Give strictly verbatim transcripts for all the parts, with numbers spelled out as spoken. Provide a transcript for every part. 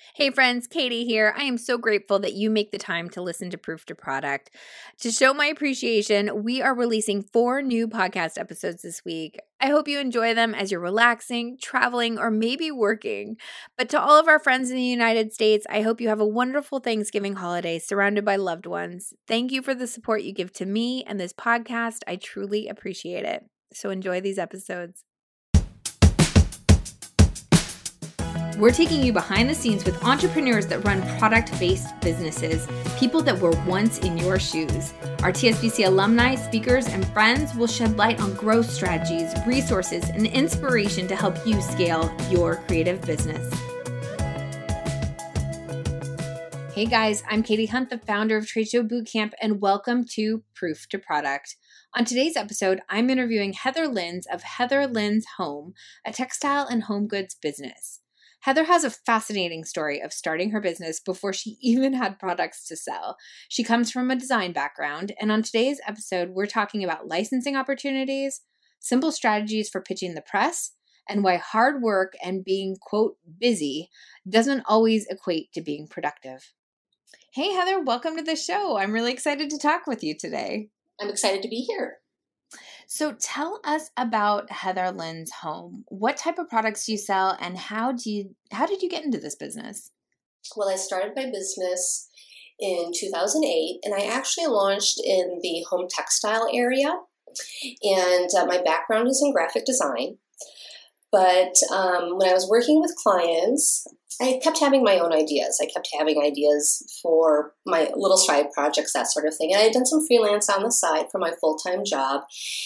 Hey friends, Katie here. I am so grateful that you make the time to listen to Proof to Product. To show my appreciation, we are releasing four new podcast episodes this week. I hope you enjoy them as you're relaxing, traveling, or maybe working. But to all of our friends in the United States, I hope you have a wonderful Thanksgiving holiday surrounded by loved ones. Thank you for the support you give to me and this podcast. I truly appreciate it. So enjoy these episodes. We're taking you behind the scenes with entrepreneurs that run product-based businesses, people that were once in your shoes. Our T S B C alumni, speakers, and friends will shed light on growth strategies, resources, and inspiration to help you scale your creative business. Hey guys, I'm Katie Hunt, the founder of Trade Show Bootcamp, and welcome to Proof to Product. On today's episode, I'm interviewing Heather Linz of Heather Linz Home, a textile and home goods business. Heather has a fascinating story of starting her business before she even had products to sell. She comes from a design background, and on today's episode, we're talking about licensing opportunities, simple strategies for pitching the press, and why hard work and being, quote, busy doesn't always equate to being productive. Hey, Heather, welcome to the show. I'm really excited to talk with you today. I'm excited to be here. So tell us about Heather Linz Home. What type of products do you sell, and how do you how did you get into this business? Well, I started my business in two thousand eight, and I actually launched in the home textile area. And uh, my background is in graphic design. But um, when I was working with clients, I kept having my own ideas. I kept having ideas for my little side projects, that sort of thing. And I had done some freelance on the side for my full-time job.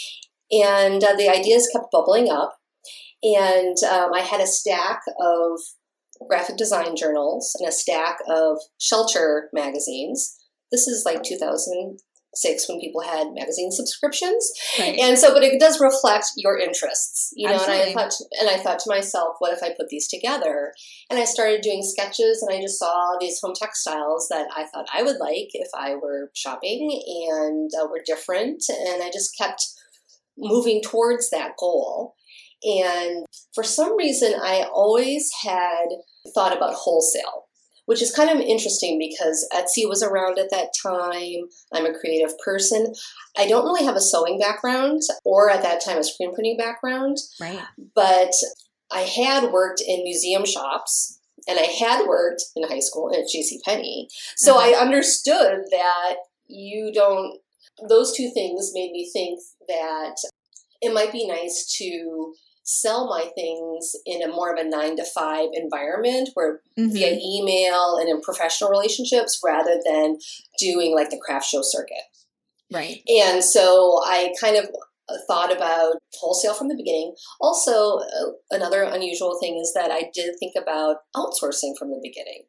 And uh, the ideas kept bubbling up. And um, I had a stack of graphic design journals and a stack of Shelter magazines. This is like two thousand six when people had magazine subscriptions. Right. And so, but it does reflect your interests, you know, Absolutely. and I thought, and I thought to myself, what if I put these together? And I started doing sketches, and I just saw these home textiles that I thought I would like if I were shopping, and uh, were different. And I just kept moving towards that goal. And for some reason, I always had thought about wholesale, which is kind of interesting because Etsy was around at that time. I'm a creative person. I don't really have a sewing background or at that time a screen printing background. Right. But I had worked in museum shops, and I had worked in high school at JCPenney. So uh-huh. I understood that you don't, those two things made me think that it might be nice to sell my things in a more of a nine to five environment where mm-hmm. via email and in professional relationships rather than doing like the craft show circuit. Right. And so I kind of thought about wholesale from the beginning. Also, uh, another unusual thing is that I did think about outsourcing from the beginning.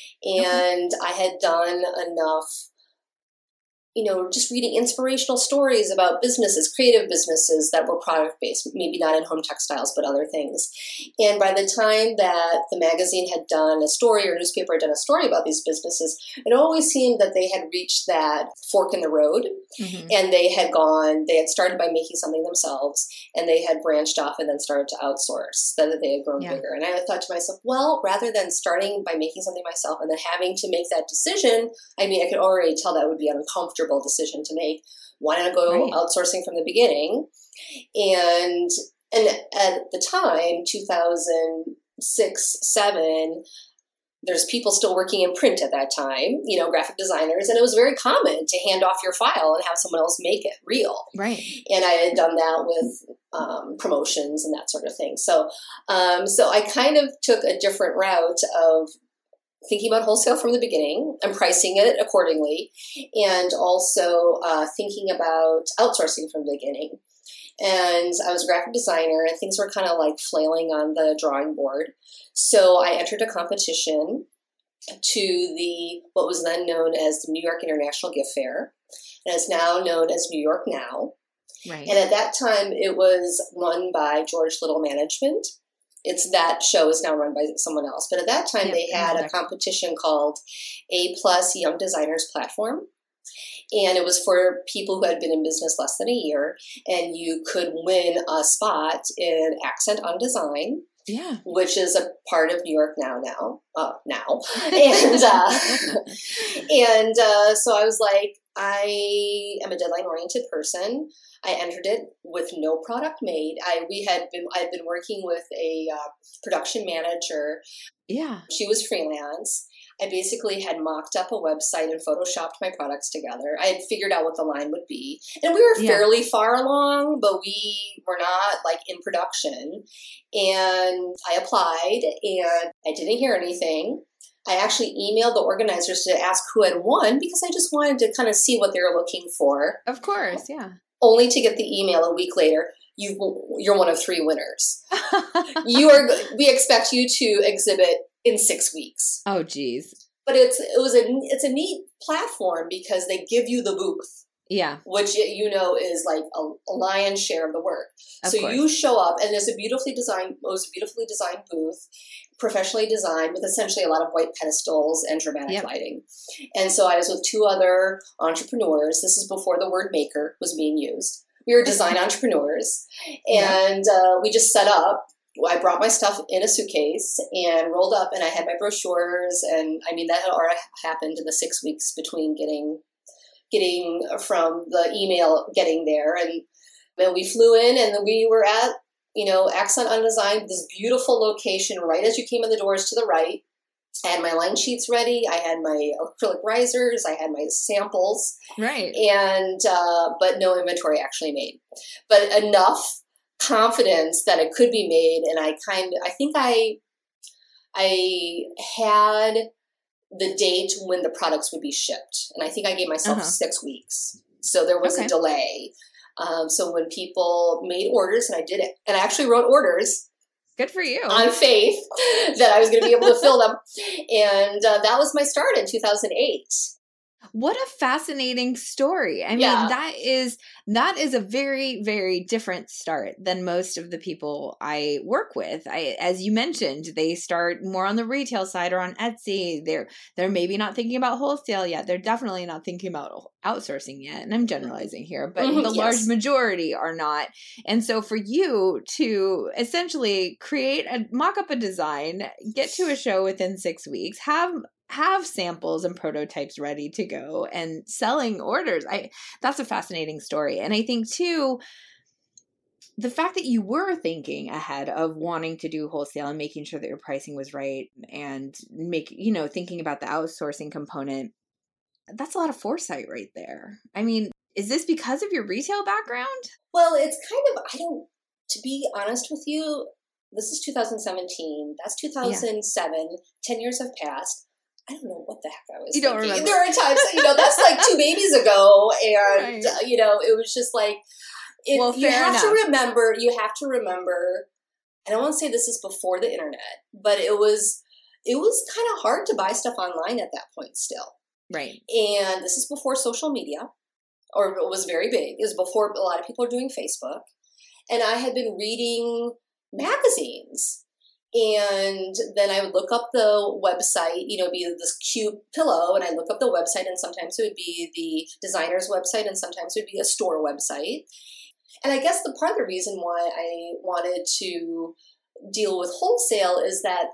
And okay. I had done enough, you know, just reading inspirational stories about businesses, creative businesses that were product-based, maybe not in home textiles, but other things. And by the time that the magazine had done a story or newspaper had done a story about these businesses, it always seemed that they had reached that fork in the road. Mm-hmm. And they had gone, they had started by making something themselves, and they had branched off and then started to outsource, that they had grown yeah. bigger. And I thought to myself, well, rather than starting by making something myself and then having to make that decision, I mean, I could already tell that would be uncomfortable decision to make. Why not go right. outsourcing from the beginning? And and at the time, two thousand six, seven, there's people still working in print at that time, you know, graphic designers, and it was very common to hand off your file and have someone else make it real. Right. And I had done that with um, promotions and that sort of thing. So, um, so I kind of took a different route of thinking about wholesale from the beginning and pricing it accordingly, and also uh, thinking about outsourcing from the beginning. And I was a graphic designer, and things were kind of like flailing on the drawing board. So I entered a competition to the what was then known as the New York International Gift Fair, and is now known as New York Now. Right. And at that time, it was run by George Little Management. It's that show is now run by someone else. But at that time, yep, they had a competition called A Plus Young Designers Platform. And it was for people who had been in business less than a year. And you could win a spot in Accent on Design. Yeah. Which is a part of New York now, now, uh, now. And, uh, and uh, so I was like, I am a deadline-oriented person. I entered it with no product made. I we had been I'd been working with a uh, production manager. Yeah. She was freelance. I basically had mocked up a website and photoshopped my products together. I had figured out what the line would be. And we were Yeah. fairly far along, but we were not like in production. And I applied and I didn't hear anything. I actually emailed the organizers to ask who had won because I just wanted to kind of see what they were looking for. Of course, yeah. Only to get the email a week later, you you're one of three winners. You are. We expect you to exhibit in six weeks. Oh, geez. But it's it was a it's a neat platform because they give you the booth. Yeah. Which, you know, is like a, a lion's share of the work. Of so course. You show up, and there's a beautifully designed, most beautifully designed booth, professionally designed with essentially a lot of white pedestals and dramatic Yep. lighting. And so I was with two other entrepreneurs. This is before the word maker was being used. We were design entrepreneurs, and uh, we just set up. I brought my stuff in a suitcase and rolled up, and I had my brochures. And I mean, that had already happened in the six weeks between getting getting from the email getting there. And then we flew in, and then we were at, you know, Accent Undesigned, this beautiful location right as you came in the doors to the right. I had my line sheets ready. I had my acrylic risers. I had my samples. Right. And, uh, but no inventory actually made. But enough confidence that it could be made. And I kind of, I think I, I had the date when the products would be shipped. And I think I gave myself Uh-huh. six weeks. So there was Okay. a delay. Um, so when people made orders, and I did it, and I actually wrote orders Good for you. on faith that I was going to be able to fill them. And uh, that was my start in two thousand eight. What a fascinating story. I mean, Yeah. that is that is a very, very different start than most of the people I work with. I, as you mentioned, they start more on the retail side or on Etsy. They're they're maybe not thinking about wholesale yet. They're definitely not thinking about outsourcing yet. And I'm generalizing here, but Mhm, the yes. large majority are not. And so for you to essentially create a mock up a design, get to a show within six weeks, have have samples and prototypes ready to go and selling orders. I that's a fascinating story. And I think too, the fact that you were thinking ahead of wanting to do wholesale and making sure that your pricing was right and make, you know, thinking about the outsourcing component, that's a lot of foresight right there. I mean, is this because of your retail background? Well, it's kind of, I don't, to be honest with you, this is two thousand seventeen. That's two thousand seven. Yeah. ten years have passed. I don't know what the heck I was You thinking. don't remember. There are times, you know, that's like two babies ago. And, Right. uh, you know, it was just like, it, Well, you fair have to enough. remember, you have to remember, I don't want to say this is before the internet, but it was, it was kind of hard to buy stuff online at that point still. Right. And this is before social media, or it was very big. It was before a lot of people were doing Facebook. And I had been reading magazines. And then I would look up the website, you know, be this cute pillow, and I look up the website, and sometimes it would be the designer's website, and sometimes it would be a store website. And I guess the part of the reason why I wanted to deal with wholesale is that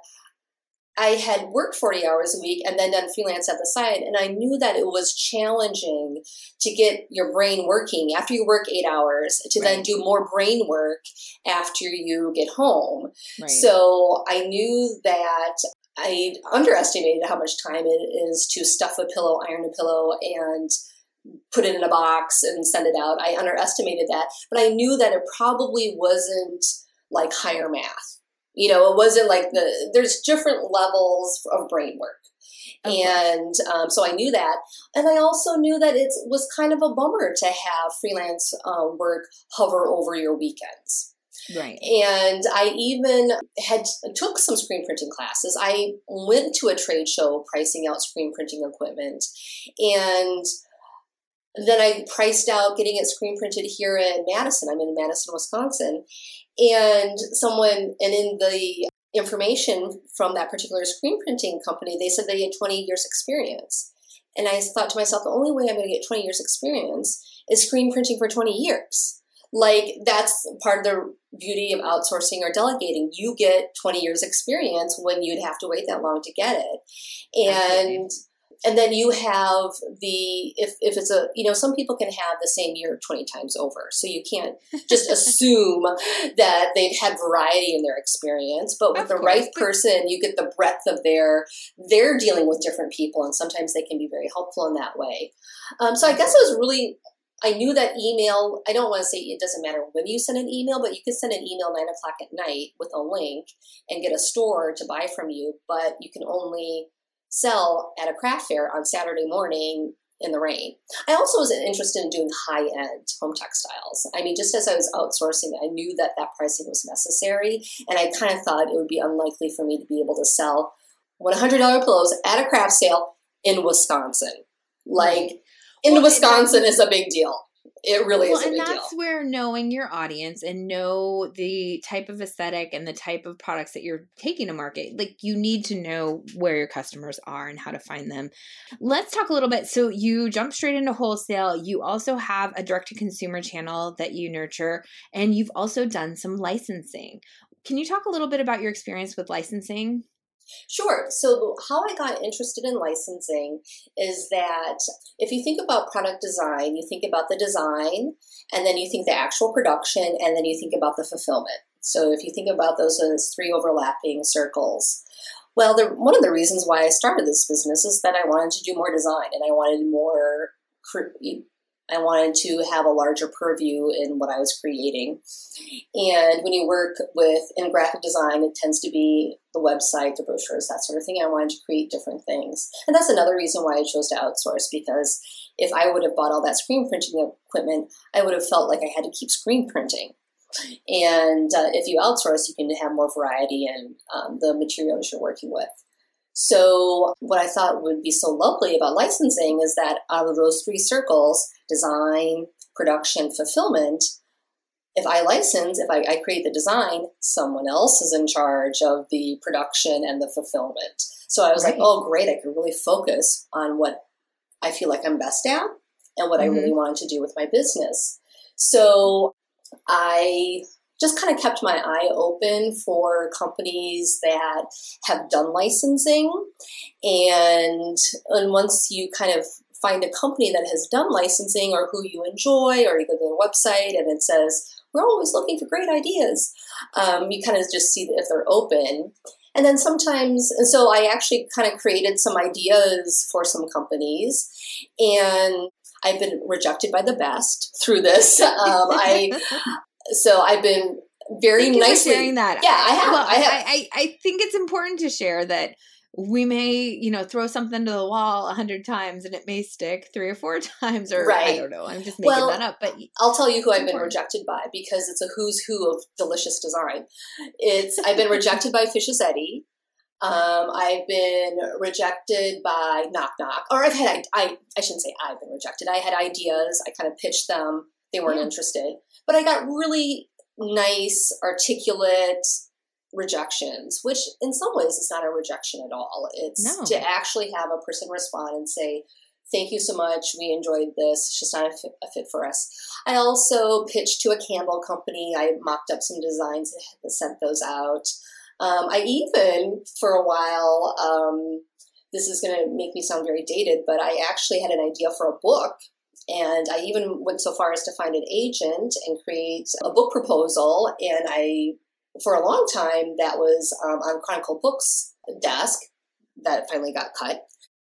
I had worked forty hours a week and then done freelance at the side. And I knew that it was challenging to get your brain working after you work eight hours to Right. then do more brain work after you get home. Right. So I knew that I underestimated how much time it is to stuff a pillow, iron a pillow, and put it in a box and send it out. I underestimated that. But I knew that it probably wasn't like higher math. You know, it wasn't like the, there's different levels of brain work. Of And um, so I knew that. And I also knew that it was kind of a bummer to have freelance uh, work hover over your weekends. Right. And I even had took some screen printing classes. I went to a trade show pricing out screen printing equipment. And then I priced out getting it screen printed here in Madison. I'm in Madison, Wisconsin. And someone, and in the information from that particular screen printing company, they said they had twenty years experience. And I thought to myself, the only way I'm going to get twenty years experience is screen printing for twenty years. Like, that's part of the beauty of outsourcing or delegating. You get twenty years experience when you'd have to wait that long to get it. And Absolutely. And then you have the, if, if it's a, you know, some people can have the same year twenty times over. So you can't just assume that they've had variety in their experience. But with of the course. right person, you get the breadth of their, they're dealing with different people. And sometimes they can be very helpful in that way. Um, so I guess it was really, I knew that email, I don't want to say it doesn't matter when you send an email, but you can send an email nine o'clock at night with a link and get a store to buy from you. But you can only sell at a craft fair on Saturday morning in the rain. I also was interested in doing high-end home textiles. I mean, just as I was outsourcing, I knew that that pricing was necessary, and I kind of thought it would be unlikely for me to be able to sell one hundred dollars pillows at a craft sale in Wisconsin. Like, in well, Wisconsin is a big deal. It really well, is a big deal. And that's deal. where knowing your audience and know the type of aesthetic and the type of products that you're taking to market, like you need to know where your customers are and how to find them. Let's talk a little bit. So you jump straight into wholesale. You also have a direct-to-consumer channel that you nurture, and you've also done some licensing. Can you talk a little bit about your experience with licensing? Sure. So how I got interested in licensing is that if you think about product design, you think about the design, and then you think the actual production, and then you think about the fulfillment. So if you think about those as three overlapping circles, well, the, one of the reasons why I started this business is that I wanted to do more design, and I wanted more I wanted to have a larger purview in what I was creating. And when you work with, in graphic design, it tends to be the website, the brochures, that sort of thing. I wanted to create different things. And that's another reason why I chose to outsource, because if I would have bought all that screen printing equipment, I would have felt like I had to keep screen printing. And uh, if you outsource, you can have more variety in um, the materials you're working with. So what I thought would be so lovely about licensing is that out of those three circles, design, production, fulfillment, if I license, if I, I create the design, someone else is in charge of the production and the fulfillment. So I was right. like, oh, great, I can really focus on what I feel like I'm best at and what mm-hmm. I really wanted to do with my business. So I just kind of kept my eye open for companies that have done licensing. And, and once you kind of find a company that has done licensing or who you enjoy, or you go to their website and it says, we're always looking for great ideas, um, you kind of just see if they're open. And then sometimes, and so I actually kind of created some ideas for some companies, and I've been rejected by the best through this. Um, I So I've been very Thank you nicely for sharing that. Yeah, I have. Well, I, have. I, I think it's important to share that we may, you know, throw something to the wall a hundred times and it may stick three or four times, or right. I don't know. I'm just making well, that up. But I'll tell you who I've important. been rejected by, because it's a who's who of delicious design. It's I've been rejected by Fish's Eddy. Um, I've been rejected by Knock Knock, or I've had I I shouldn't say I've been rejected. I had ideas. I kind of pitched them. They weren't yeah. interested, but I got really nice, articulate rejections, which in some ways is not a rejection at all. It's no. to actually have a person respond and say, thank you so much, we enjoyed this, it's just not a fit, a fit for us. I also pitched to a candle company. I mocked up some designs and sent those out. Um, I even, for a while, um, this is going to make me sound very dated, but I actually had an idea for a book. And I even went so far as to find an agent and create a book proposal. And I, for a long time, that was um, on Chronicle Books' desk. That finally got cut.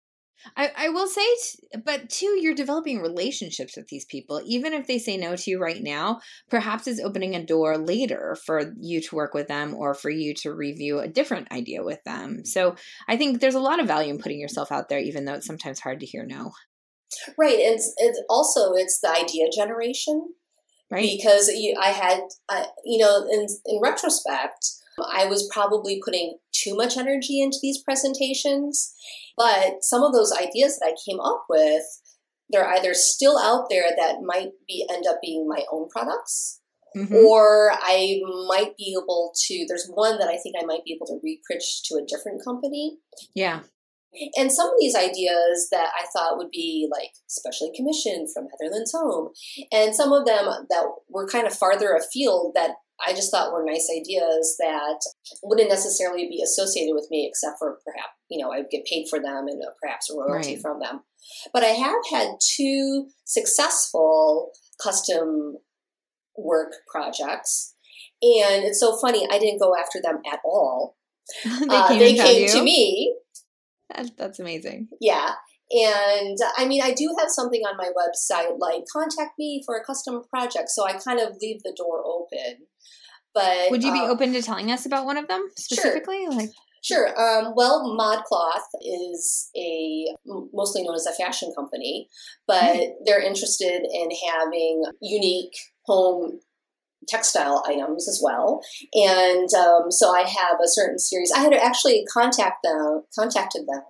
I, I will say, t- but too, you're developing relationships with these people. Even if they say no to you right now, perhaps it's opening a door later for you to work with them or for you to review a different idea with them. So I think there's a lot of value in putting yourself out there, even though it's sometimes hard to hear no. Right. And it's, it's also, it's the idea generation. Right. Because you, I had, uh, you know, in, in retrospect, I was probably putting too much energy into these presentations. But some of those ideas that I came up with, they're either still out there that might be end up being my own products, mm-hmm. or I might be able to, there's one that I think I might be able to re-pitch to a different company. Yeah. And some of these ideas that I thought would be like specially commissioned from Heather Lynn's Home, and some of them that were kind of farther afield that I just thought were nice ideas that wouldn't necessarily be associated with me, except for perhaps, you know, I'd get paid for them and perhaps a royalty Right. from them. But I have had two successful custom work projects. And it's so funny, I didn't go after them at all. they uh, came, they and came you? to me. That, that's amazing. Yeah. And I mean, I do have something on my website like contact me for a custom project. So I kind of leave the door open. But would you be um, open to telling us about one of them specifically? Sure. Like, Sure. Um, well, ModCloth is a mostly known as a fashion company, but mm. they're interested in having unique home textile items as well. And um, so I have a certain series. I had to actually contact them, contacted them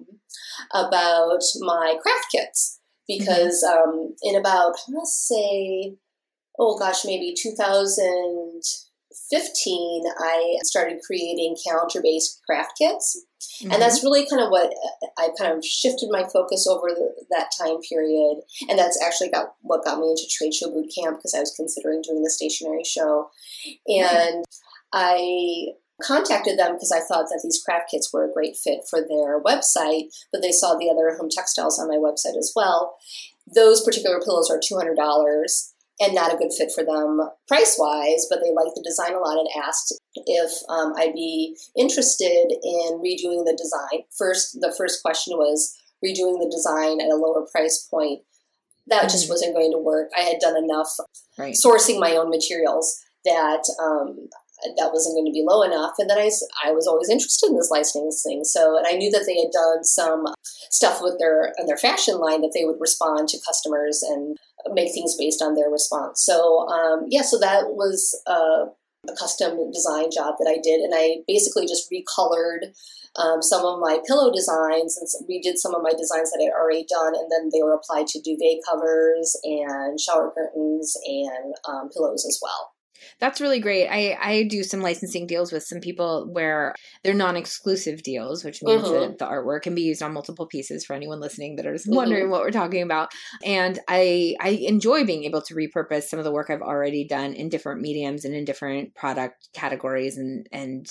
about my craft kits because mm-hmm. um, in about, let's say, oh gosh, maybe two thousand fifteen, I started creating calendar-based craft kits. Mm-hmm. And that's really kind of what I kind of shifted my focus over the, that time period. And that's actually got what got me into Trade Show Boot Camp because I was considering doing the stationery show. And mm-hmm. I contacted them because I thought that these craft kits were a great fit for their website, but they saw the other home textiles on my website as well. Those particular pillows are two hundred dollars. And not a good fit for them price-wise, but they liked the design a lot and asked if um, I'd be interested in redoing the design. First, the first question was redoing the design at a lower price point. That mm-hmm. just wasn't going to work. I had done enough right. sourcing my own materials that um, that wasn't going to be low enough. And then I, I was always interested in this licensing. So, and I knew that they had done some stuff with their, their fashion line that they would respond to customers and make things based on their response. So, um, yeah, so that was uh, a custom design job that I did. And I basically just recolored um, some of my pillow designs and redid some of my designs that I had already done. And then they were applied to duvet covers and shower curtains and um, pillows as well. That's really great. I, I do some licensing deals with some people where they're non-exclusive deals, which means mm-hmm. that the artwork can be used on multiple pieces for anyone listening that is wondering mm-hmm. what we're talking about. And I I enjoy being able to repurpose some of the work I've already done in different mediums and in different product categories. And, and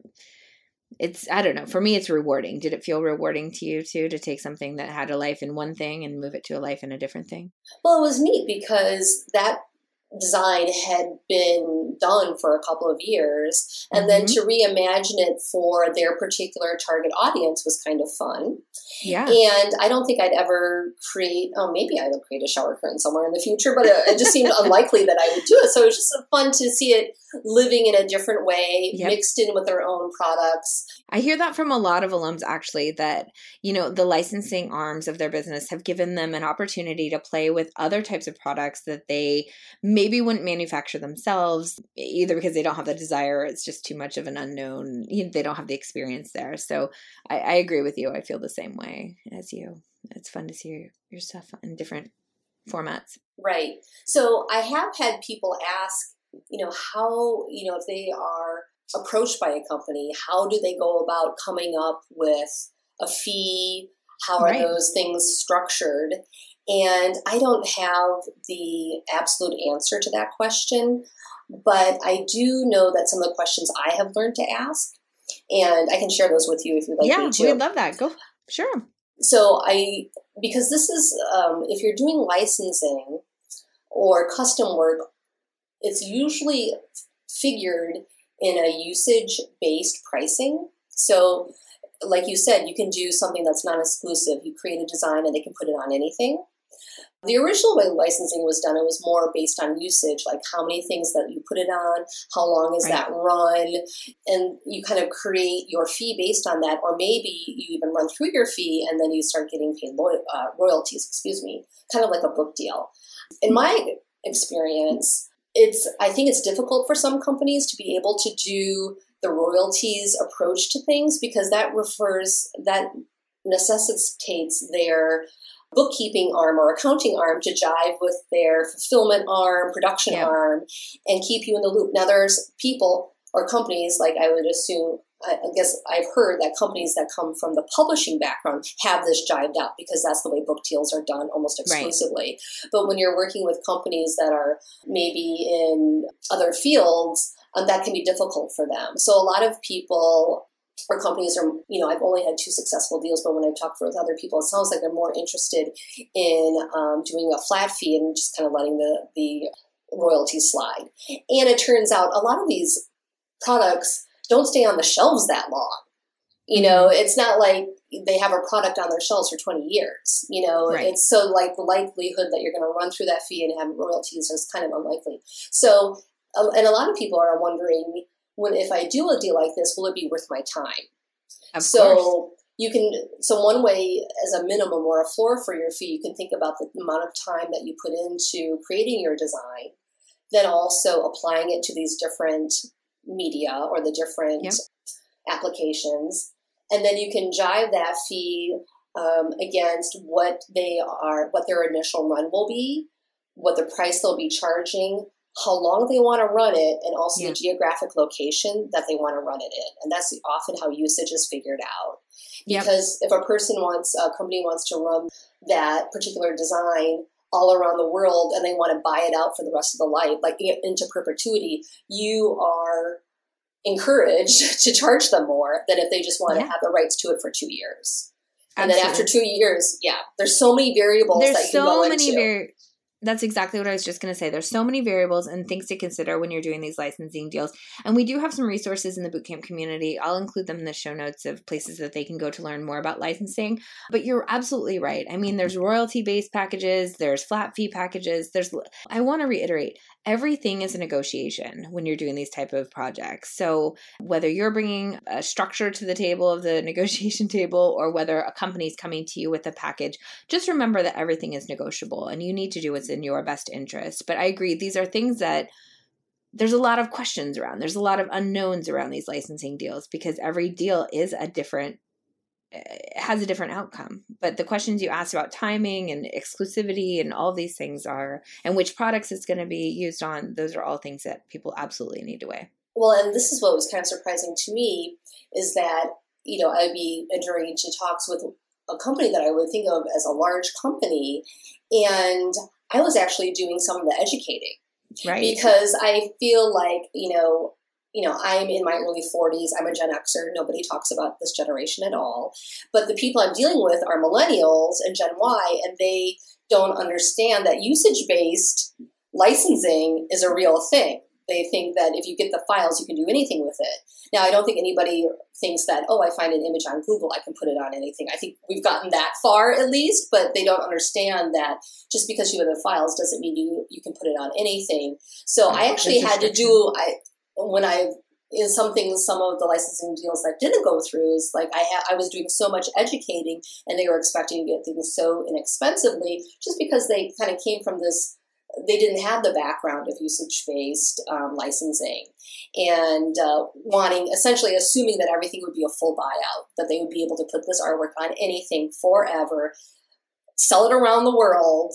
it's, I don't know, for me, it's rewarding. Did it feel rewarding to you too, to take something that had a life in one thing and move it to a life in a different thing? Well, it was neat because that design had been done for a couple of years, and mm-hmm. then to reimagine it for their particular target audience was kind of fun. Yeah. And I don't think I'd ever create, oh, maybe I would create a shower curtain somewhere in the future, but it, it just seemed unlikely that I would do it. So it was just fun to see it living in a different way, yep. mixed in with their own products. I hear that from a lot of alums, actually, that, you know, the licensing arms of their business have given them an opportunity to play with other types of products that they maybe wouldn't manufacture themselves, either because they don't have the desire, or it's just too much of an unknown, you know, they don't have the experience there. So I, I agree with you. I feel the same way as you. It's fun to see your, your stuff in different formats. Right. So I have had people ask, you know, how, you know, if they are approached by a company, how do they go about coming up with a fee? How are right. those things structured? And I don't have the absolute answer to that question, but I do know that some of the questions I have learned to ask, and I can share those with you if you'd like yeah, me to. Yeah, we'd love that. Go. Sure. So I, because this is, um, if you're doing licensing or custom work, it's usually figured in a usage-based pricing. So like you said, you can do something that's non-exclusive. You create a design and they can put it on anything. The original way licensing was done, it was more based on usage, like how many things that you put it on, how long is right. that run, and you kind of create your fee based on that, or maybe you even run through your fee and then you start getting paid lo- uh, royalties, excuse me, kind of like a book deal. In my experience, it's I think it's difficult for some companies to be able to do the royalties approach to things because that refers, that necessitates their bookkeeping arm or accounting arm to jive with their fulfillment arm, production yeah. arm, and keep you in the loop. Now, there's people or companies, like I would assume, I guess I've heard that companies that come from the publishing background have this jived out because that's the way book deals are done almost exclusively. Right. But when you're working with companies that are maybe in other fields, um, that can be difficult for them. So a lot of people or companies are, you know, I've only had two successful deals, but when I've talked with other people, it sounds like they're more interested in um, doing a flat fee and just kind of letting the, the royalties slide. And it turns out a lot of these products don't stay on the shelves that long. You know, it's not like they have a product on their shelves for twenty years. You know, right. It's so like the likelihood that you're going to run through that fee and have royalties is kind of unlikely. So, uh, and a lot of people are wondering, when if I do a deal like this, will it be worth my time? Of so course. You can, so one way as a minimum or a floor for your fee, you can think about the amount of time that you put into creating your design, then also applying it to these different media or the different yep. applications. And then you can jive that fee um, against what they are, what their initial run will be, what the price they'll be charging, how long they want to run it, and also yeah. the geographic location that they want to run it in. And that's often how usage is figured out. Because yep. if a person wants, a company wants to run that particular design all around the world and they want to buy it out for the rest of the life, like into perpetuity, you are encouraged to charge them more than if they just want yeah. to have the rights to it for two years. And Absolutely. Then after two years, yeah, there's so many variables there's that you so can go many into. Var- That's exactly what I was just going to say. There's so many variables and things to consider when you're doing these licensing deals. And we do have some resources in the bootcamp community. I'll include them in the show notes of places that they can go to learn more about licensing. But you're absolutely right. I mean, there's royalty-based packages. There's flat fee packages. There's. I want to reiterate, everything is a negotiation when you're doing these type of projects. So whether you're bringing a structure to the table of the negotiation table or whether a company's coming to you with a package, just remember that everything is negotiable and you need to do what's in your best interest. But I agree, these are things that there's a lot of questions around. There's a lot of unknowns around these licensing deals because every deal is a different, has a different outcome. But the questions you asked about timing and exclusivity and all these things are, and which products it's going to be used on, those are all things that people absolutely need to weigh. Well, and this is what was kind of surprising to me is that, you know, I'd be entering into talks with a company that I would think of as a large company, and I was actually doing some of the educating. Right. Because I feel like, you know, you know, I'm in my early forties. I'm a Gen Xer. Nobody talks about this generation at all. But the people I'm dealing with are millennials and Gen Y, and they don't understand that usage-based licensing is a real thing. They think that if you get the files, you can do anything with it. Now, I don't think anybody thinks that, oh, I find an image on Google, I can put it on anything. I think we've gotten that far at least, but they don't understand that just because you have the files doesn't mean you, you can put it on anything. So I actually had to do, I when I, in some things, some of the licensing deals that didn't go through is like I ha- I was doing so much educating and they were expecting to get things so inexpensively just because they kind of came from this, they didn't have the background of usage-based um, licensing and uh, wanting, essentially assuming that everything would be a full buyout, that they would be able to put this artwork on anything forever, sell it around the world,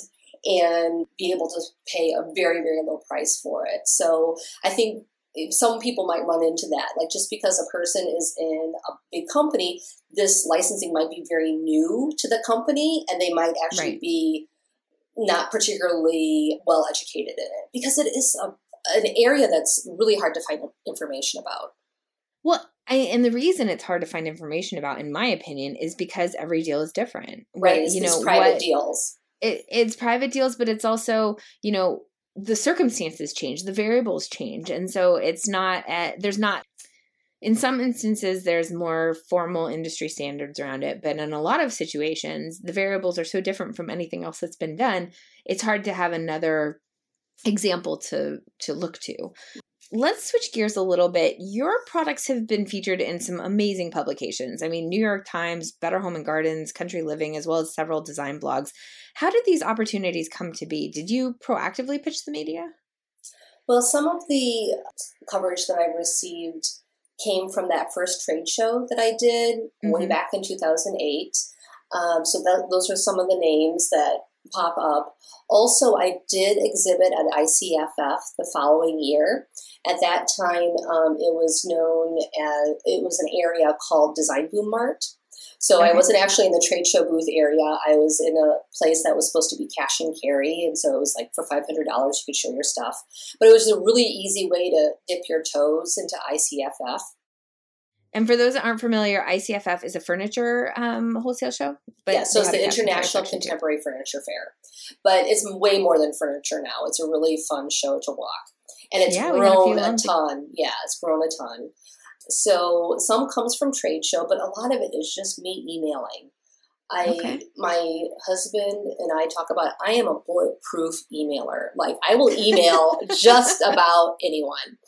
and be able to pay a very, very low price for it. So I think some people might run into that. Like just because a person is in a big company, this licensing might be very new to the company and they might actually right. be not particularly well educated in it because it is a, an area that's really hard to find information about. Well, I, and the reason it's hard to find information about, in my opinion, is because every deal is different. Right. It's you these know, private what, deals. It, it's private deals, but it's also, you know, the circumstances change, the variables change. And so it's not, at, there's not, in some instances, there's more formal industry standards around it. But in a lot of situations, the variables are so different from anything else that's been done. It's hard to have another example to, to look to. Let's switch gears a little bit. Your products have been featured in some amazing publications. I mean, New York Times, Better Home and Gardens, Country Living, as well as several design blogs. How did these opportunities come to be? Did you proactively pitch the media? Well, some of the coverage that I've received came from that first trade show that I did mm-hmm. way back in two thousand eight. Um, so that, those are some of the names that pop up. Also, I did exhibit at I C F F the following year. At that time, um, it was known as, it was an area called Design Boom Mart. So okay. I wasn't actually in the trade show booth area. I was in a place that was supposed to be cash and carry. And so it was like for five hundred dollars, you could show your stuff. But it was a really easy way to dip your toes into I C F F. And for those that aren't familiar, I C F F is a furniture um, wholesale show. But yeah, so it's the International Contemporary Furniture Fair. But it's way more than furniture now. It's a really fun show to walk. And it's yeah, grown a, a ton. Yeah, it's grown a ton. So some comes from trade show, but a lot of it is just me emailing. I, okay. My husband and I talk about, I am a bulletproof emailer. Like I will email just about anyone.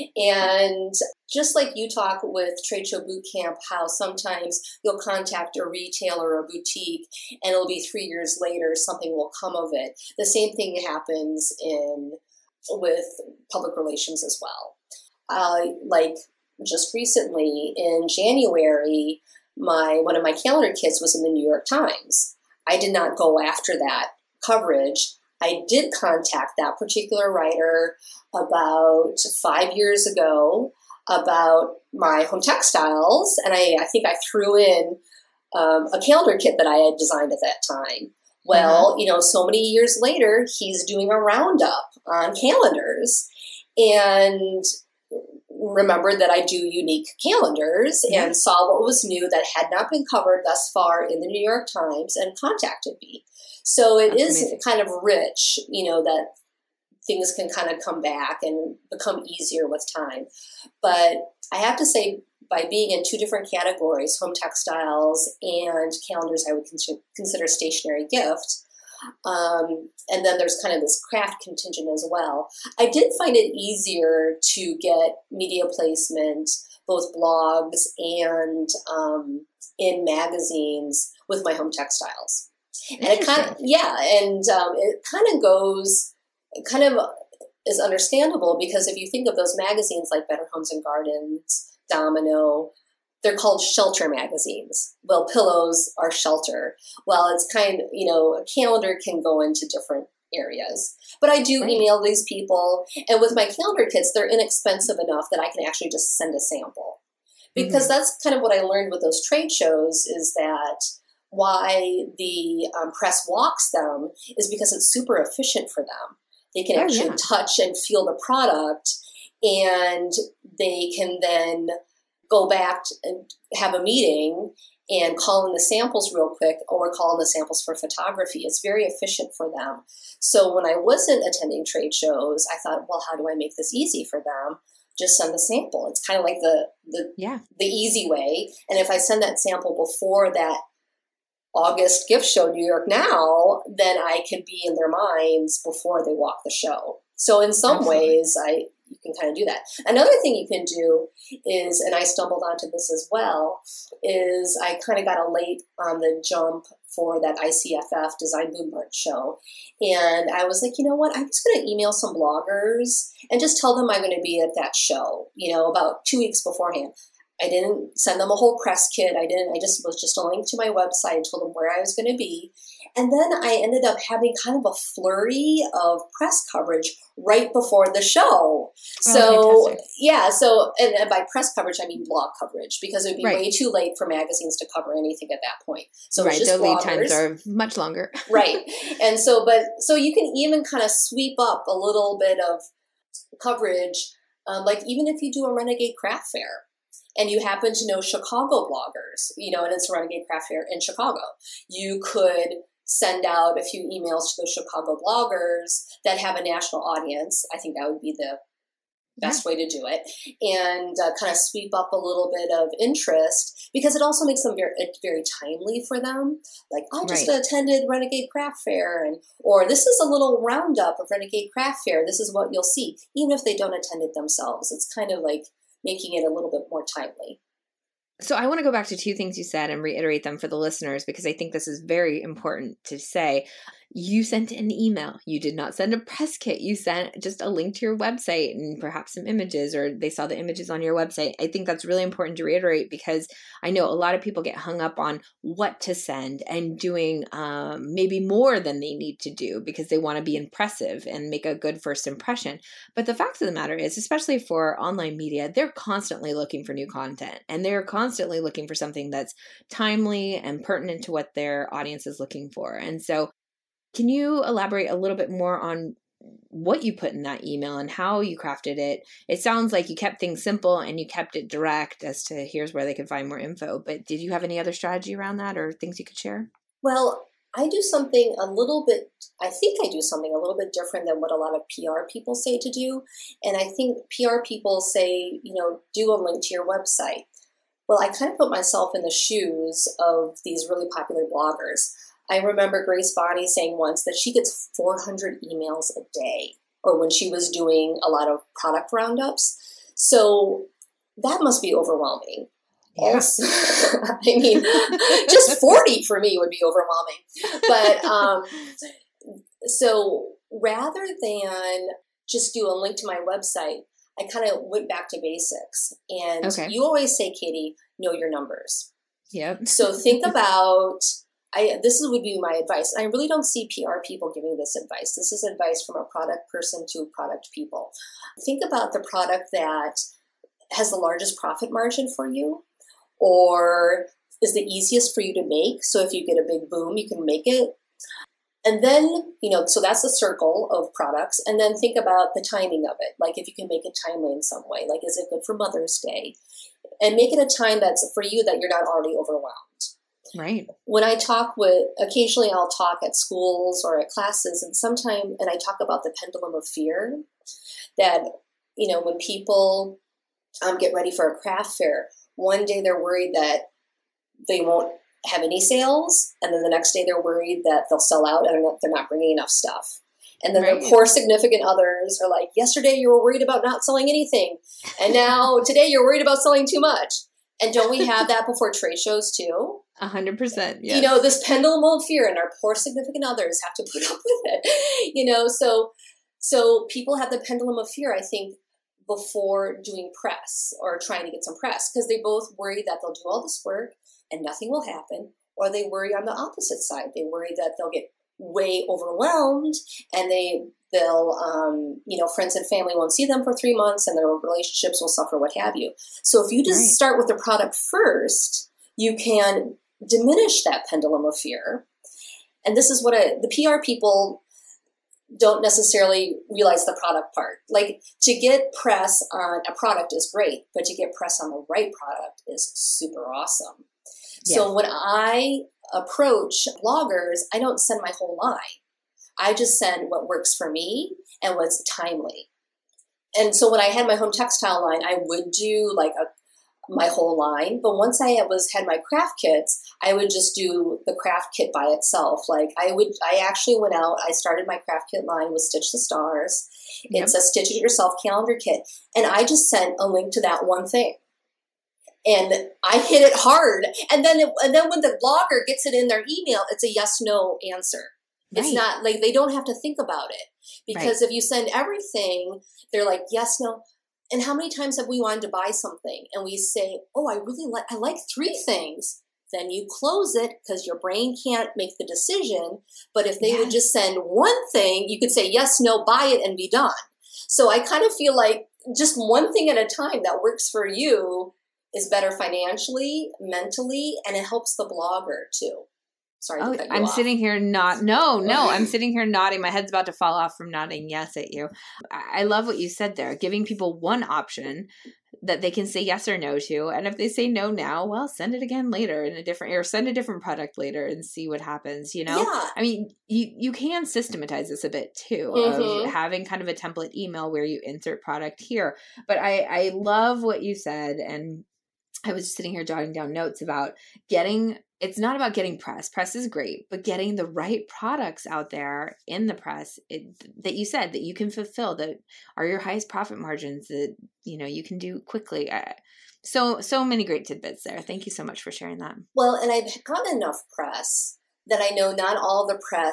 And just like you talk with Trade Show Boot Camp, how sometimes you'll contact a retailer or a boutique and it'll be three years later, something will come of it. The same thing happens in with public relations as well. Uh, like just recently in January, My one of my calendar kits was in the New York Times. I did not go after that coverage. I did contact that particular writer about five years ago about my home textiles, and I, I think I threw in um, a calendar kit that I had designed at that time. Well, uh-huh. you know, so many years later, he's doing a roundup on calendars, and remembered that I do unique calendars yeah. and saw what was new that had not been covered thus far in the New York Times and contacted me. So it That's is amazing. Kind of rich, you know, that things can kind of come back and become easier with time. But I have to say, by being in two different categories, home textiles and calendars, I would con- consider stationary gift. Um, and then there's kind of this craft contingent as well. I did find it easier to get media placement, both blogs and um, in magazines with my home textiles. And it kind of, yeah, and um, it kind of goes, it kind of is understandable because if you think of those magazines like Better Homes and Gardens, Domino, they're called shelter magazines. Well, pillows are shelter. Well, it's kind of, you know, a calendar can go into different areas. But I do right. email these people. And with my calendar kits, they're inexpensive enough that I can actually just send a sample. Because mm-hmm. that's kind of what I learned with those trade shows is that why the um, press walks them is because it's super efficient for them. They can oh, actually yeah. touch and feel the product, and they can then go back and have a meeting and call in the samples real quick or call in the samples for photography. It's very efficient for them. So when I wasn't attending trade shows, I thought, well, how do I make this easy for them? Just send the sample. It's kind of like the the, yeah. the easy way. And if I send that sample before that August gift show, New York Now, then I can be in their minds before they walk the show. So in some Absolutely. ways, I you can kind of do that. Another thing you can do is, and I stumbled onto this as well, is I kind of got a late on the jump for that I C F F Design Boom Mart show. And I was like, you know what, I'm just going to email some bloggers and just tell them I'm going to be at that show, you know, about two weeks beforehand. I didn't send them a whole press kit. I didn't, I just was just a link to my website and told them where I was going to be. And then I ended up having kind of a flurry of press coverage right before the show. So, oh, yeah, so, and, and by press coverage, I mean blog coverage, because it would be right. way too late for magazines to cover anything at that point. So right, it's just the lead times are much longer. Right. And so, but, so you can even kind of sweep up a little bit of coverage, um, like even if you do a Renegade Craft Fair, and you happen to know Chicago bloggers, you know, and it's a Renegade Craft Fair in Chicago, you could send out a few emails to those Chicago bloggers that have a national audience. I think that would be the best yeah. way to do it, and uh, kind of sweep up a little bit of interest, because it also makes them very, very timely for them. Like, I just right. attended Renegade Craft Fair, and or this is a little roundup of Renegade Craft Fair. This is what you'll see, even if they don't attend it themselves. It's kind of like making it a little bit more timely. So I want to go back to two things you said and reiterate them for the listeners, because I think this is very important to say. You sent an email. You did not send a press kit. You sent just a link to your website and perhaps some images, or they saw the images on your website. I think that's really important to reiterate, because I know a lot of people get hung up on what to send and doing um, maybe more than they need to do because they want to be impressive and make a good first impression. But the fact of the matter is, especially for online media, they're constantly looking for new content, and they're constantly looking for something that's timely and pertinent to what their audience is looking for. And so can you elaborate a little bit more on what you put in that email and how you crafted it? It sounds like you kept things simple and you kept it direct as to here's where they can find more info. But did you have any other strategy around that or things you could share? Well, I do something a little bit, I think I do something a little bit different than what a lot of P R people say to do. And I think P R people say, you know, do a link to your website. Well, I kind of put myself in the shoes of these really popular bloggers. I remember Grace Bonney saying once that she gets four hundred emails a day, or when she was doing a lot of product roundups. So that must be overwhelming. Yeah. Also, I mean, just forty for me would be overwhelming. But um, so rather than just do a link to my website, I kind of went back to basics. And okay. You always say, Katie, know your numbers. Yep. So think about... I, this is, would be my advice. I really don't see P R people giving this advice. This is advice from a product person to product people. Think about the product that has the largest profit margin for you, or is the easiest for you to make. So if you get a big boom, you can make it. And then, you know, so that's the circle of products. And then think about the timing of it. Like if you can make it timely in some way, like is it good for Mother's Day? And make it a time that's for you that you're not already overwhelmed. Right. When I talk with, occasionally I'll talk at schools or at classes, and sometimes, and I talk about the pendulum of fear, that, you know, when people um, get ready for a craft fair, one day they're worried that they won't have any sales, and then the next day they're worried that they'll sell out and they're not bringing enough stuff. And then right. Their poor significant others are like, yesterday you were worried about not selling anything, and now today you're worried about selling too much. And don't we have that before trade shows too? A hundred percent. Yes. You know, this pendulum of fear, and our poor significant others have to put up with it. You know, so so people have the pendulum of fear, I think, before doing press or trying to get some press, because they both worry that they'll do all this work and nothing will happen, or they worry on the opposite side. They worry that they'll get way overwhelmed and they they'll um, you know, friends and family won't see them for three months and their relationships will suffer, what have you. So if you just right. start with the product first, you can diminish that pendulum of fear. And this is what I, the P R people don't necessarily realize the product part. Like, to get press on a product is great, but to get press on the right product is super awesome. Yes. So when I approach bloggers, I don't send my whole line. I just send what works for me and what's timely. And so when I had my home textile line, I would do like a my whole line. But once I was had my craft kits, I would just do the craft kit by itself. Like I would, I actually went out, I started my craft kit line with Stitch the Stars. Yep. It's a Stitch It Yourself calendar kit. And I just sent a link to that one thing. And I hit it hard. And then, it, and then when the blogger gets it in their email, it's a yes, no answer. Right. It's not like they don't have to think about it, because right. if you send everything, they're like, yes, no. And how many times have we wanted to buy something and we say, oh, I really like, I like three things. Then you close it because your brain can't make the decision. But if they yes. would just send one thing, you could say, yes, no, buy it and be done. So I kind of feel like just one thing at a time that works for you is better financially, mentally, and it helps the blogger too. Sorry to oh, cut you I'm off. sitting here not, no, no, I'm sitting here nodding. My head's about to fall off from nodding yes at you. I love what you said there, giving people one option that they can say yes or no to. And if they say no now, well, send it again later in a different, or send a different product later and see what happens, you know? Yeah. I mean, you, you can systematize this a bit too, mm-hmm. of having kind of a template email where you insert product here. But I, I love what you said. And I was sitting here jotting down notes about getting, it's not about getting press. Press is great, but getting the right products out there in the press it, that you said that you can fulfill, that are your highest profit margins, that, you know, you can do quickly. I, so, so many great tidbits there. Thank you so much for sharing that. Well, and I've gotten enough press that I know not all the press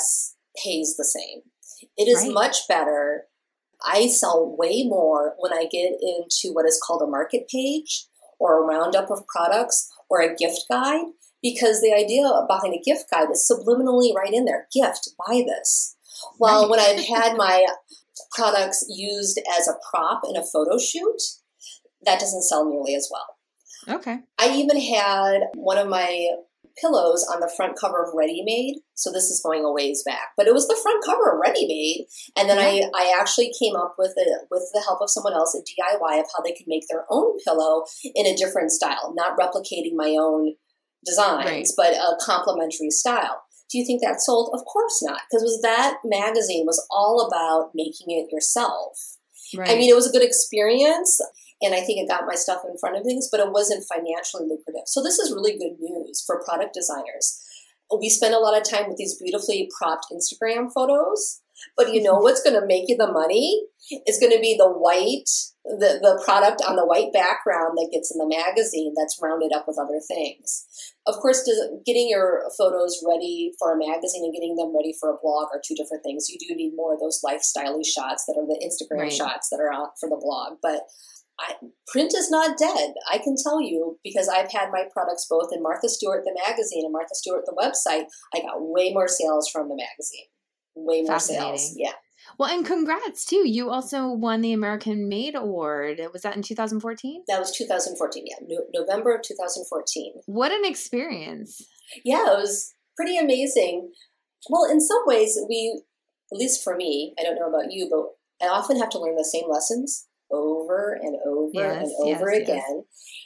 pays the same. It is Right. much better. I sell way more when I get into what is called a market page or a roundup of products or a gift guide, because the idea behind a gift guide is subliminally right in there. Gift, buy this. Well, Right. when I've had my products used as a prop in a photo shoot, that doesn't sell nearly as well. Okay. I even had one of my pillows on the front cover of Ready Made. So this is going a ways back, but it was the front cover of Ready Made. And then Yeah. I, I actually came up with it with the help of someone else, a D I Y of how they could make their own pillow in a different style, not replicating my own designs, Right. but a complementary style. Do you think that sold? Of course not, because was that magazine was all about making it yourself. Right. I mean, it was a good experience, and I think it got my stuff in front of things, but it wasn't financially lucrative. So this is really good news for product designers. We spend a lot of time with these beautifully cropped Instagram photos, but you know what's going to make you the money? It's going to be the white, the, the product on the white background that gets in the magazine that's rounded up with other things. Of course, getting your photos ready for a magazine and getting them ready for a blog are two different things. You do need more of those lifestyle-y shots that are the Instagram Right. shots that are out for the blog, but I, print is not dead. I can tell you, because I've had my products both in Martha Stewart, the magazine, and Martha Stewart, the website. I got way more sales from the magazine. Way more sales. Fascinating. Yeah. Well, and congrats too. You also won the American Made Award. Was that in two thousand fourteen? That was two thousand fourteen. Yeah. No, November of two thousand fourteen. What an experience. Yeah, it was pretty amazing. Well, in some ways, we, at least for me, I don't know about you, but I often have to learn the same lessons over and over Yes, and over yes, again.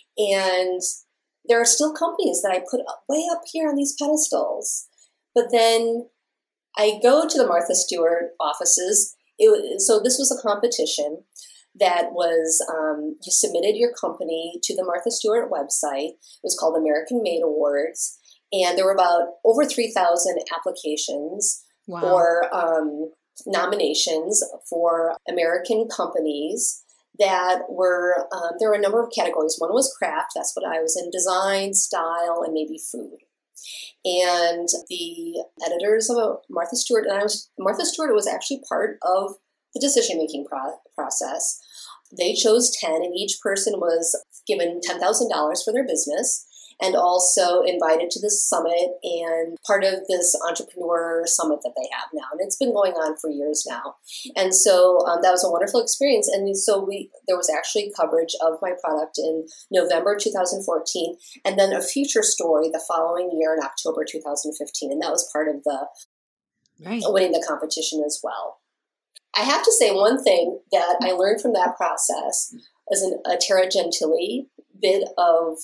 And there are still companies that I put up, way up here on these pedestals. But then I go to the Martha Stewart offices. It was, so this was a competition that was, um, you submitted your company to the Martha Stewart website. It was called American Made Awards. And there were about over three thousand applications Wow. or um, nominations for American companies that were, um, there were a number of categories. One was craft, that's what I was in, design, style, and maybe food. And the editors of Martha Stewart, and I was, Martha Stewart was actually part of the decision-making pro- process. They chose ten, and each person was given ten thousand dollars for their business, and also invited to this summit and part of this entrepreneur summit that they have now. And it's been going on for years now. And so um, that was a wonderful experience. And so we there was actually coverage of my product in November two thousand fourteen, and then a feature story the following year in October two thousand fifteen. And that was part of the Right. winning the competition as well. I have to say one thing that I learned from that process is an, a Tara Gentile bit of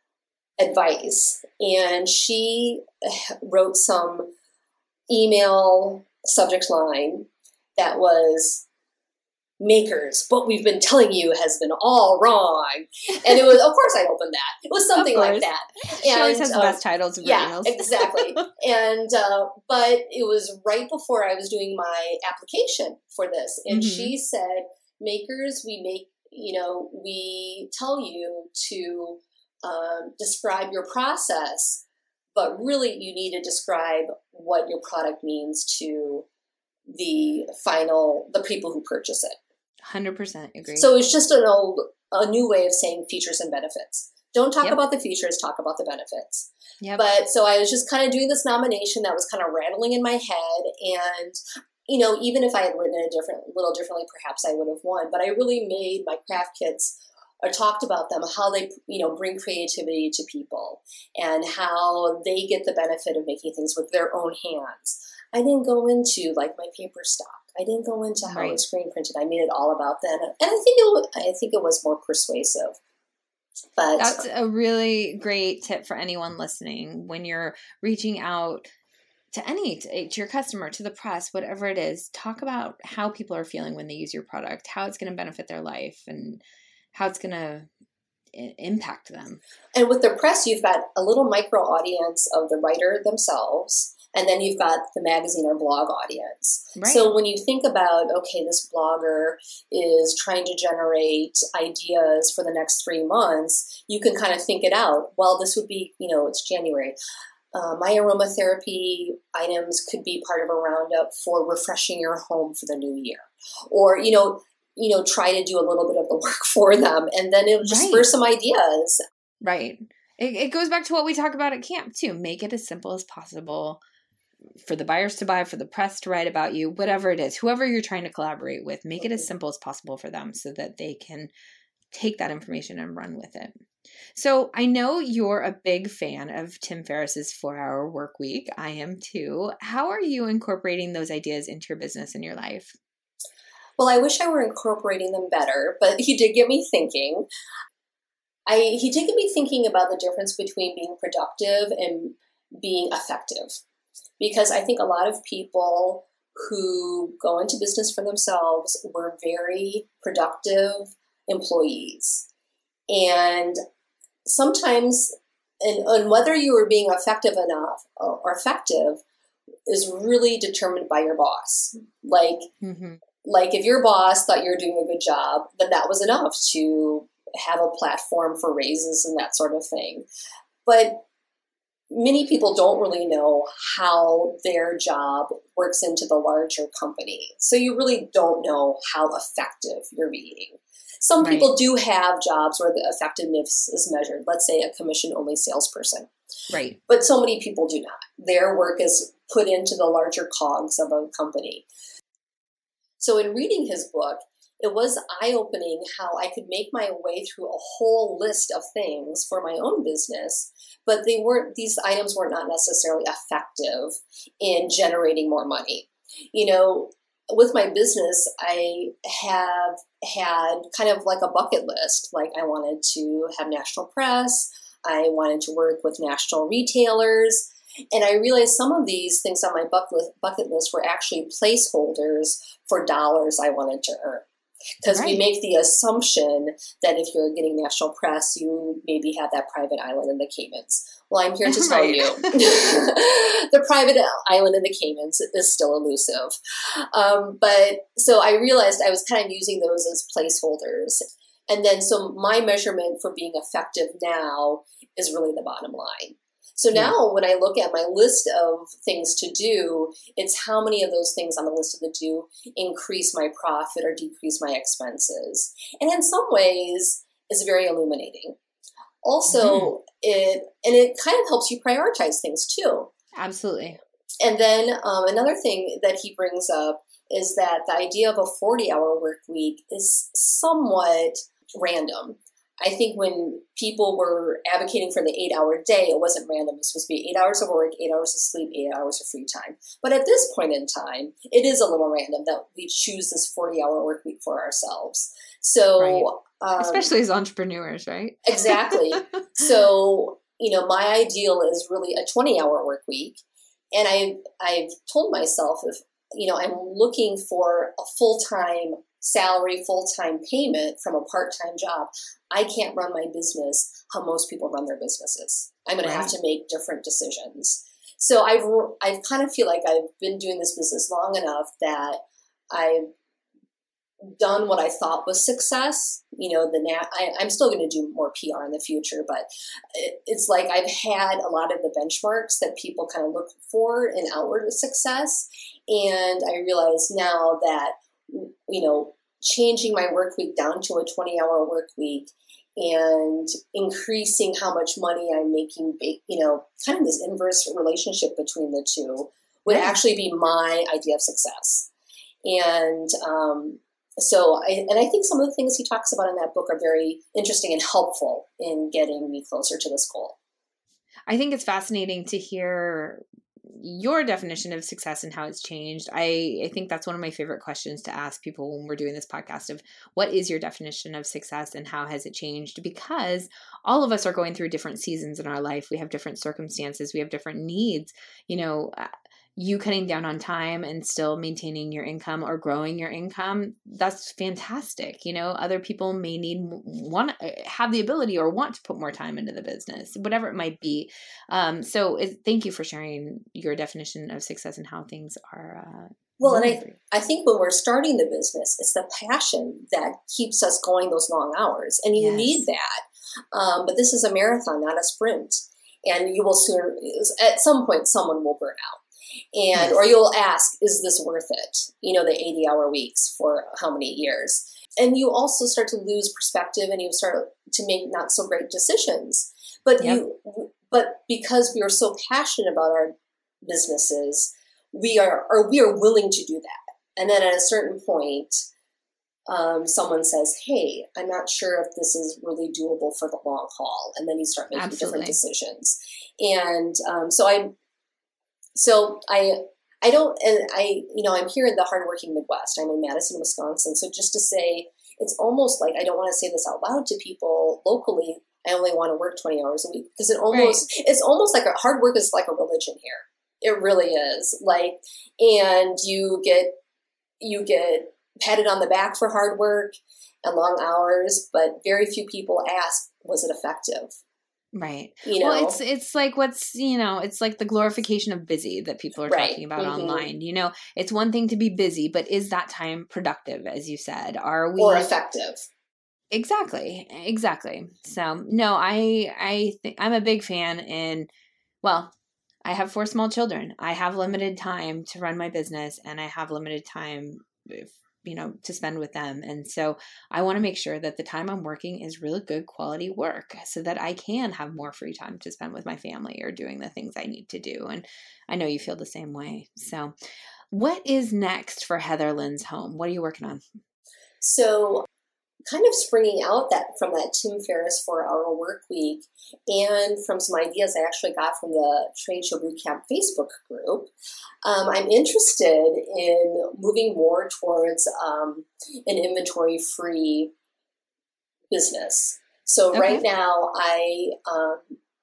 advice, and she wrote some email subject line that was, "Makers, what we've been telling you has been all wrong." And it was, of course I opened that. It was something like that. She always And, has the um, best titles of her Yeah, emails. exactly. And, uh, but it was right before I was doing my application for this. And Mhm. she said, "Makers, we make, you know, we tell you to um, describe your process, but really you need to describe what your product means to the final, the people who purchase it." one hundred percent agree. So it's just an old, a new way of saying features and benefits. Don't talk Yep. about the features, talk about the benefits. Yep. But so I was just kind of doing this nomination that was kind of rattling in my head. And, you know, even if I had written it a different, little differently, perhaps I would have won. But I really made my craft kits, or talked about them, how they, you know, bring creativity to people and how they get the benefit of making things with their own hands. I didn't go into like my paper stock. I didn't go into how Right. it's screen printed. I made it all about that. And I think it was, I think it was more persuasive. But That's a really great tip for anyone listening when you're reaching out to any, to, to your customer, to the press, whatever it is. Talk about how people are feeling when they use your product, how it's going to benefit their life, and how it's going to impact them. And with the press, you've got a little micro audience of the writer themselves, and then you've got the magazine or blog audience. Right. So when you think about, okay, this blogger is trying to generate ideas for the next three months, you can kind of think it out. Well, this would be, you know, it's January. Uh, my aromatherapy items could be part of a roundup for refreshing your home for the new year, or you know, you know, try to do a little bit of the work for them, and then it'll just Right. spur some ideas. Right. It, it goes back to what we talk about at camp too. Make it as simple as possible for the buyers to buy, for the press to write about you, whatever it is, whoever you're trying to collaborate with, make it as simple as possible for them so that they can take that information and run with it. So I know you're a big fan of Tim Ferriss's four-hour work week. I am too. How are you incorporating those ideas into your business and your life? Well, I wish I were incorporating them better, but he did get me thinking. I he did get me thinking about the difference between being productive and being effective. Because I think a lot of people who go into business for themselves were very productive employees. And sometimes, and, and whether you were being effective enough or, or effective is really determined by your boss. Like, mm-hmm. like if your boss thought you were doing a good job, then that was enough to have a platform for raises and that sort of thing. But many people don't really know how their job works into the larger company. So you really don't know how effective you're being. Some right. people do have jobs where the effectiveness is measured. Let's say a commission-only salesperson. Right. But so many people do not. Their work is put into the larger cogs of a company. So in reading his book, it was eye-opening how I could make my way through a whole list of things for my own business, but they weren't; these items were not necessarily effective in generating more money. You know, with my business, I have had kind of like a bucket list. Like I wanted to have national press, I wanted to work with national retailers, and I realized some of these things on my bucket list were actually placeholders for dollars I wanted to earn. Because right. we make the assumption that if you're getting national press, you maybe have that private island in the Caymans. Well, I'm here to tell right. you, the private island in the Caymans is still elusive. Um, but so I realized I was kind of using those as placeholders. And then so my measurement for being effective now is really the bottom line. So now yeah. when I look at my list of things to do, it's how many of those things on the list of the do increase my profit or decrease my expenses. And in some ways, it's very illuminating. Also, mm-hmm. it and it kind of helps you prioritize things too. Absolutely. And then um, another thing that he brings up is that the idea of a forty-hour work week is somewhat random. I think when people were advocating for the eight-hour day, it wasn't random. It was supposed to be eight hours of work, eight hours of sleep, eight hours of free time. But at this point in time, it is a little random that we choose this forty-hour work week for ourselves. So, right. um, especially as entrepreneurs, right? Exactly. So, you know, my ideal is really a twenty-hour work week, and I I've told myself if you know I'm looking for a full-time salary, full-time payment from a part-time job, I can't run my business how most people run their businesses. I'm going right. to have to make different decisions. So I've I've kind of feel like I've been doing this business long enough that I've done what I thought was success. You know, the na- I, I'm still going to do more P R in the future, but it, it's like I've had a lot of the benchmarks that people kind of look for in outward success. And I realize now that, you know, changing my work week down to a twenty-hour work week and increasing how much money I'm making, you know, kind of this inverse relationship between the two would yeah. actually be my idea of success. And um, so, I, and I think some of the things he talks about in that book are very interesting and helpful in getting me closer to this goal. I think it's fascinating to hear your definition of success and how it's changed. I, I think that's one of my favorite questions to ask people when we're doing this podcast of what is your definition of success and how has it changed? Because all of us are going through different seasons in our life. We have different circumstances. We have different needs. You know, you cutting down on time and still maintaining your income or growing your income, that's fantastic. You know, other people may need, want, have the ability or want to put more time into the business, whatever it might be. Um, so it, thank you for sharing your definition of success and how things are. Uh, well, and I, I think when we're starting the business, it's the passion that keeps us going those long hours, and you yes. need that. Um, but this is a marathon, not a sprint. And you will soon, at some point, someone will burn out. And, Yes. or you'll ask, is this worth it? You know, the eighty hour weeks for how many years? And you also start to lose perspective and you start to make not so great decisions. But Yep. you, but because we are so passionate about our businesses, we are, or we are willing to do that. And then at a certain point, um, someone says, hey, I'm not sure if this is really doable for the long haul. And then you start making Absolutely. different decisions. And um, so I, so I, I don't, and I, you know, I'm here in the hardworking Midwest. I'm in Madison, Wisconsin. So just to say, it's almost like, I don't want to say this out loud to people locally. I only want to work twenty hours a week because it almost, right. It's almost like a hard work is like a religion here. It really is. Like, and you get, you get patted on the back for hard work and long hours, but very few people ask, was it effective? Right. You know, well, it's it's like what's, you know, it's like the glorification of busy that people are right. talking about mm-hmm. online. You know, it's one thing to be busy, but is that time productive, as you said? Are we or effective? Exactly. Exactly. So no, I I think I'm a big fan in, well, I have four small children. I have limited time to run my business and I have limited time, you know, to spend with them. And so I want to make sure that the time I'm working is really good quality work so that I can have more free time to spend with my family or doing the things I need to do. And I know you feel the same way. So what is next for Heather Lynn's Home? What are you working on? So kind of springing out that from that Tim Ferriss four hour work week and from some ideas I actually got from the Trade Show Bootcamp Facebook group, um, I'm interested in moving more towards um, an inventory-free business. So okay. Right now, I um,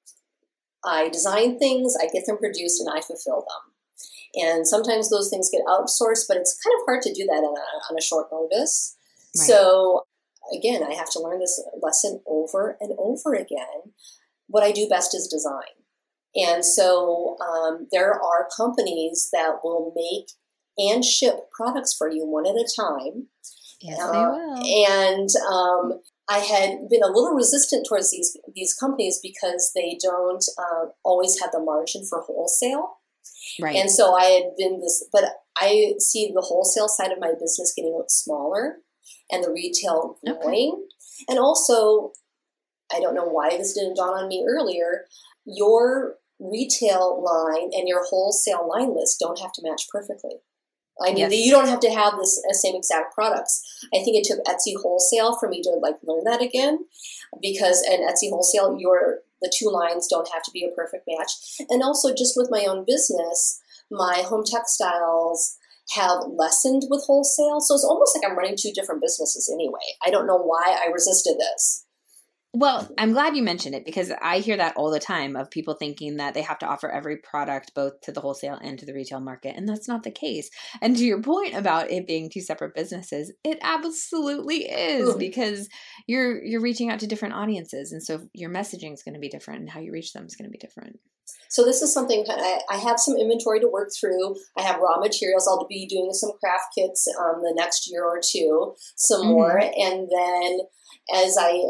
I design things, I get them produced, and I fulfill them. And sometimes those things get outsourced, but it's kind of hard to do that on a, on a short notice. Right. So again, I have to learn this lesson over and over again. What I do best is design. And so um, there are companies that will make and ship products for you one at a time. Yes, uh, they will. And um, I had been a little resistant towards these, these companies because they don't uh, always have the margin for wholesale. Right. And so I had been this, but I see the wholesale side of my business getting a little smaller and the retail growing. Okay. And also, I don't know why this didn't dawn on me earlier, your retail line and your wholesale line list don't have to match perfectly. I mean, yes. You don't have to have this uh, same exact products. I think it took Etsy wholesale for me to like learn that again, because in Etsy wholesale, your the two lines don't have to be a perfect match. And also, just with my own business, my home textiles have lessened with wholesale. So it's almost like I'm running two different businesses anyway. I don't know why I resisted this. Well, I'm glad you mentioned it because I hear that all the time of people thinking that they have to offer every product both to the wholesale and to the retail market. And that's not the case. And to your point about it being two separate businesses, it absolutely is mm. because you're you're reaching out to different audiences. And so your messaging is going to be different and how you reach them is going to be different. So this is something I, I have some inventory to work through. I have raw materials. I'll be doing some craft kits um, the next year or two, some mm-hmm. more. And then as I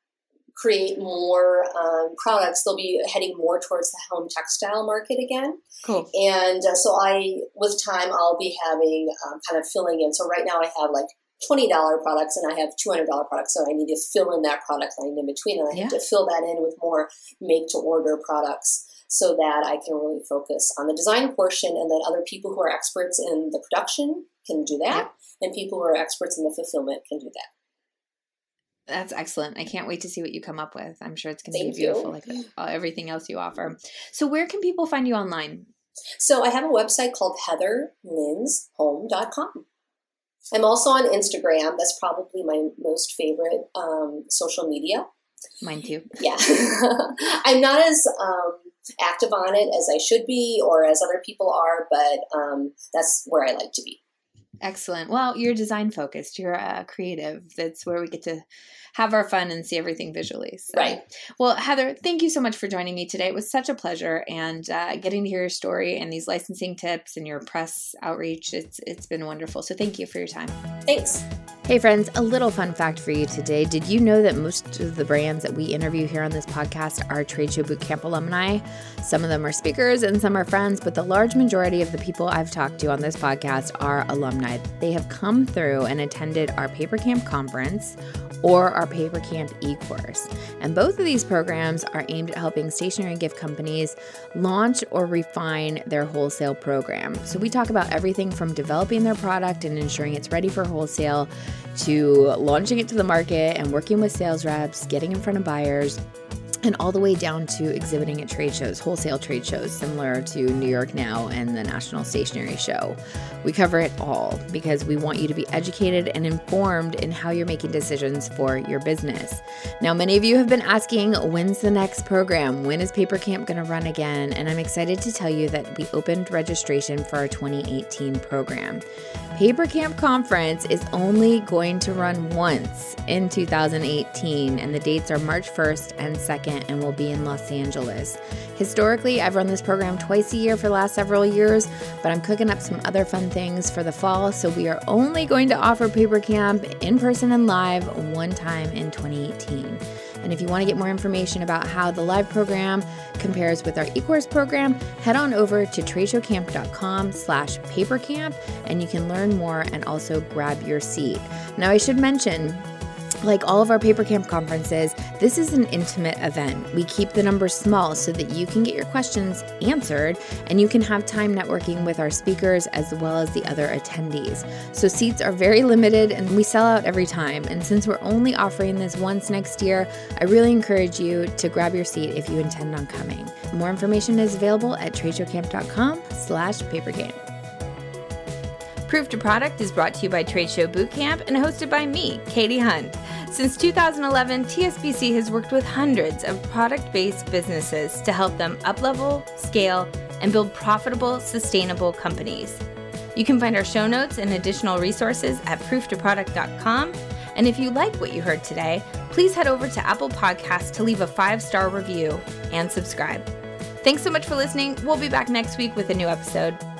create more um, products, they'll be heading more towards the home textile market again. Cool. And uh, so I, with time, I'll be having um, kind of filling in. So right now I have like twenty dollars products and I have two hundred dollars products. So I need to fill in that product line in between. And I yeah. have to fill that in with more make to order products so that I can really focus on the design portion and then other people who are experts in the production can do that. Yeah. And people who are experts in the fulfillment can do that. That's excellent. I can't wait to see what you come up with. I'm sure it's going to be beautiful, you. like everything else you offer. So where can people find you online? So I have a website called heather lyns home dot com. I'm also on Instagram. That's probably my most favorite um, social media. Mine too. Yeah. I'm not as um, active on it as I should be or as other people are, but um, that's where I like to be. Excellent. Well, you're design focused. You're uh, creative. That's where we get to have our fun and see everything visually. So. Right. Well, Heather, thank you so much for joining me today. It was such a pleasure, and uh, getting to hear your story and these licensing tips and your press outreach. It's it's been wonderful. So thank you for your time. Thanks. Hey friends, a little fun fact for you today. Did you know that most of the brands that we interview here on this podcast are Trade Show Bootcamp alumni? Some of them are speakers and some are friends, but the large majority of the people I've talked to on this podcast are alumni. They have come through and attended our Paper Camp conference or our Paper Camp e-course. And both of these programs are aimed at helping stationery gift companies launch or refine their wholesale program. So we talk about everything from developing their product and ensuring it's ready for wholesale to launching it to the market and working with sales reps, getting in front of buyers, and all the way down to exhibiting at trade shows, wholesale trade shows, similar to New York Now and the National Stationery Show. We cover it all because we want you to be educated and informed in how you're making decisions for your business. Now, many of you have been asking, when's the next program? When is Paper Camp going to run again? And I'm excited to tell you that we opened registration for our twenty eighteen program. Paper Camp Conference is only going to run once in two thousand eighteen, and the dates are March first and second, and will be in Los Angeles. Historically, I've run this program twice a year for the last several years, but I'm cooking up some other fun things for the fall, so we are only going to offer Paper Camp in person and live one time in twenty eighteen. And if you want to get more information about how the live program compares with our e-course program, head on over to tradeshowcamp.com slash papercamp, and you can learn more and also grab your seat. Now, I should mention, like all of our Paper Camp conferences, this is an intimate event. We keep the numbers small so that you can get your questions answered and you can have time networking with our speakers as well as the other attendees. So seats are very limited and we sell out every time. And since we're only offering this once next year, I really encourage you to grab your seat if you intend on coming. More information is available at tradeshowcamp.com slash papercamp. Proof to Product is brought to you by Trade Show Bootcamp and hosted by me, Katie Hunt. Since two thousand eleven, T S B C has worked with hundreds of product-based businesses to help them uplevel, scale, and build profitable, sustainable companies. You can find our show notes and additional resources at proof to product dot com. And if you like what you heard today, please head over to Apple Podcasts to leave a five-star review and subscribe. Thanks so much for listening. We'll be back next week with a new episode.